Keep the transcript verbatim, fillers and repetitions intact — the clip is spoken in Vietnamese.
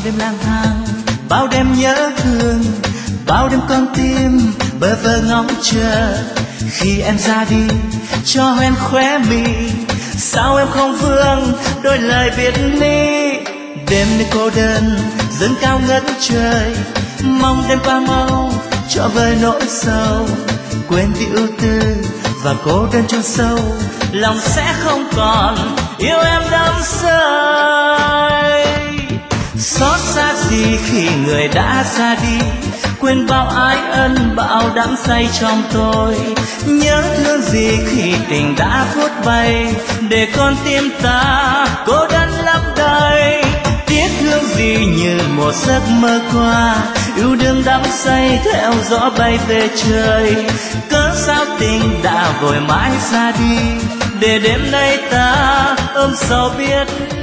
đêm lang thang, bao đêm nhớ thương, bao đêm con tim bơ vơ ngóng chờ. Khi em ra đi cho hoen khóe mi, sao em không vương đôi lời biệt ly. Đêm nay cô đơn dâng cao ngất trời, mong đêm qua mau cho vơi nỗi sầu. Quên đi ưu tư và cô đơn chôn sâu, lòng sẽ không còn yêu em đắm say. Xót xa gì khi người đã ra đi, quên bao ái ân bao đắm say trong tôi. Nhớ thương gì khi tình đã phút bay, để con tim ta cô đơn lắm đời. Tiếc thương gì như một giấc mơ qua, yêu đương đắm say theo gió bay về trời. Cớ sao tình đã vội mãi ra đi, để đêm nay ta ôm sầu biết